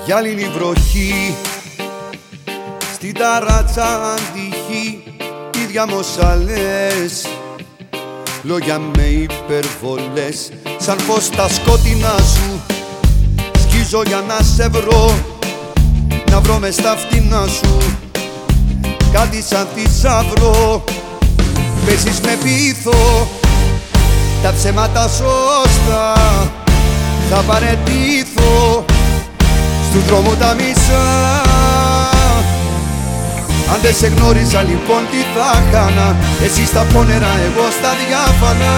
Γυάλινη βροχή στην ταράτσα αντυχή, ίδια μοσαλές, λόγια με υπερβολές. Σαν πως τα σκότεινά σου σκίζω για να σε βρω, να βρω μες στα φτηνά σου κάτι σαν θησαυρό. Παίζεις με πείθο, τα ψέματα σωστά, θα παραιτήθω στου δρόμου τα μισά. Αν δεν σε γνώριζα λοιπόν τι θα χάνα, εσύ στα πόνερα, εγώ στα διάφανα.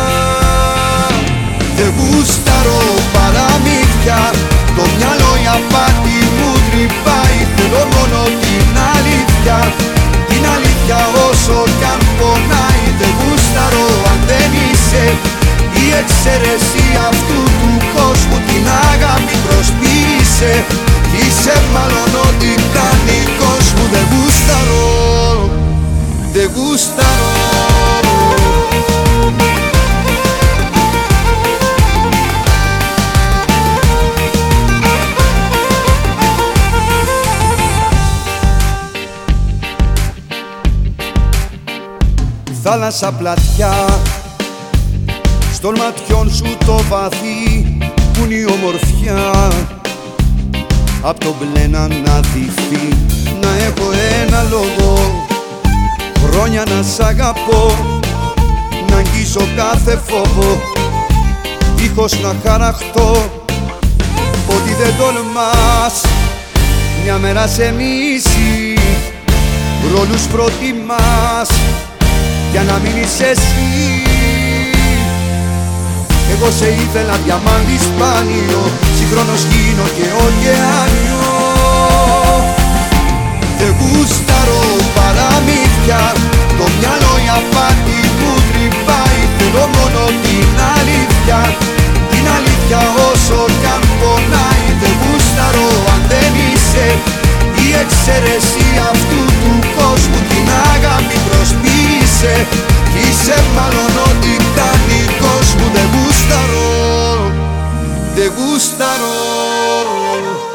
Δεν γούσταρω παραμύθια, το μυαλό η απάτη μου τρυπάει. Θέλω μόνο την αλήθεια, την αλήθεια όσο κι αν πονάει. Δεν γούσταρω αν δεν είσαι η εξαίρεση αυτού του κόσμου, την αγάπη προσποιείσαι, είσαι μάλλον ο τιτανικός μου. Δεν γούσταρω, δεν γούσταρω. Θάλασσα πλατιά, στον ματιών σου το βαθύ που είναι η ομορφιά, απ' το μπλε να αναδειχθεί. Να έχω ένα λόγο, χρόνια να σ' αγαπώ, να αγγίζω κάθε φόβο, δίχως να χαραχτώ. Ότι δεν τολμάς μια μέρα σε μίση, ρόλους προτιμάς για να μείνεις εσύ. Εγώ σε ήθελα διαμάντι σπάνιο, συγχρόνως γίνω και ωκεάνιο. Δεν γούσταρω παραμύθια, το μυαλό η απάτη μου τρυπάει. Θέλω μόνο την αλήθεια, την αλήθεια όσο κι αν πονάει. Δεν γούσταρω αν δεν είσαι η εξαίρεση αυτού του κόσμου, την αγάπη προσποιείσαι, είσαι μάλλον ο τιτανικός μου. Δεν γούσταρω, δεν γούσταρω.